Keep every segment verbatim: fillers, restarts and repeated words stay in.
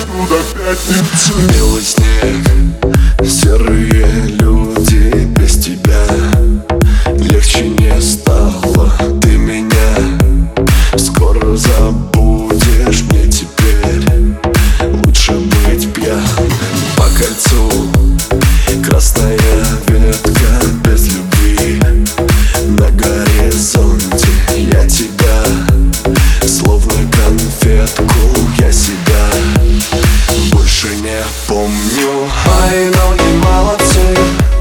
жду до пятницы. Белый снег, серые люди. Без тебя легче не стало. Ты меня скоро забудешь. Мне теперь лучше быть пьяным. По кольцу красная ветка без любви. На горизонте я тебя, словно конфетку, я себя больше не помню. Мои ноги молодцы,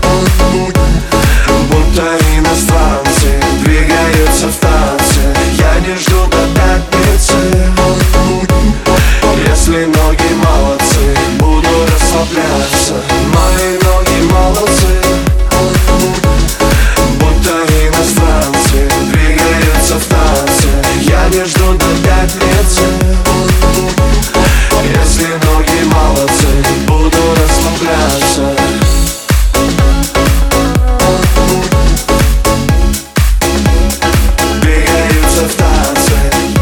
будто иностранцы, двигаются в танце. Я не жду до пятницы. Если ноги молодцы, буду расслабляться. Мои ноги молодцы, будто иностранцы, двигаются в танце. Я не жду до пятницы. Если ноги молодцы, буду расслабляться. Двигаются в танце.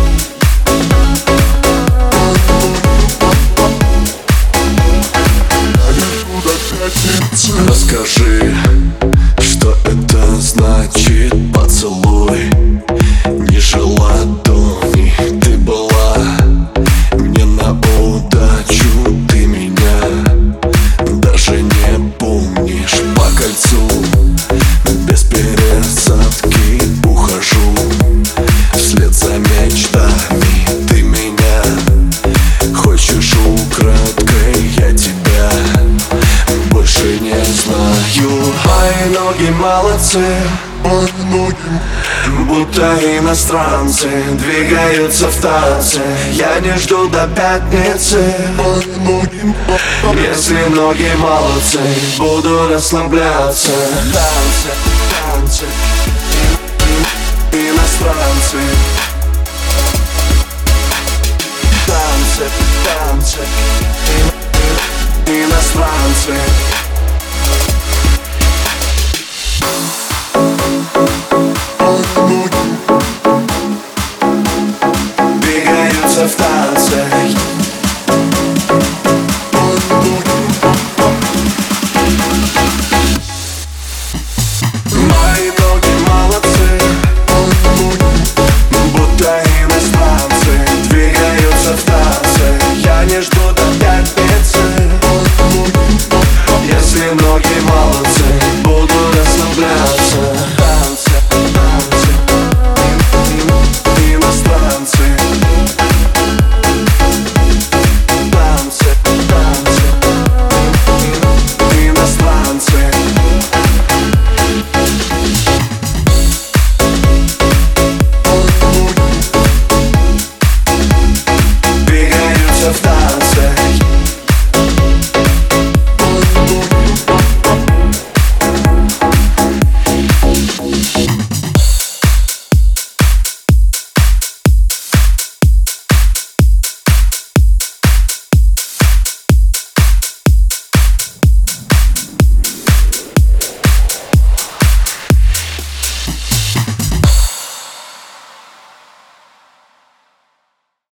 Расскажи, что это значит поцелуй ниже ладони. Ты была мне на удачу, ты меня даже не помнишь. По кольцу без пересадки ухожу вслед за мечтами. Ты меня хочешь украдкой, я тебя больше не знаю. Мои ноги молодцы, будто иностранцы, двигаются в танце. Я не жду до пятницы. Если ноги молодцы, буду расслабляться. Танцы, танцы, иностранцы. Танцы, танцы, иностранцы. Двигаются в танце. Мои ноги молодцы, будто иностранцы, двигаются в танце. Я не жду до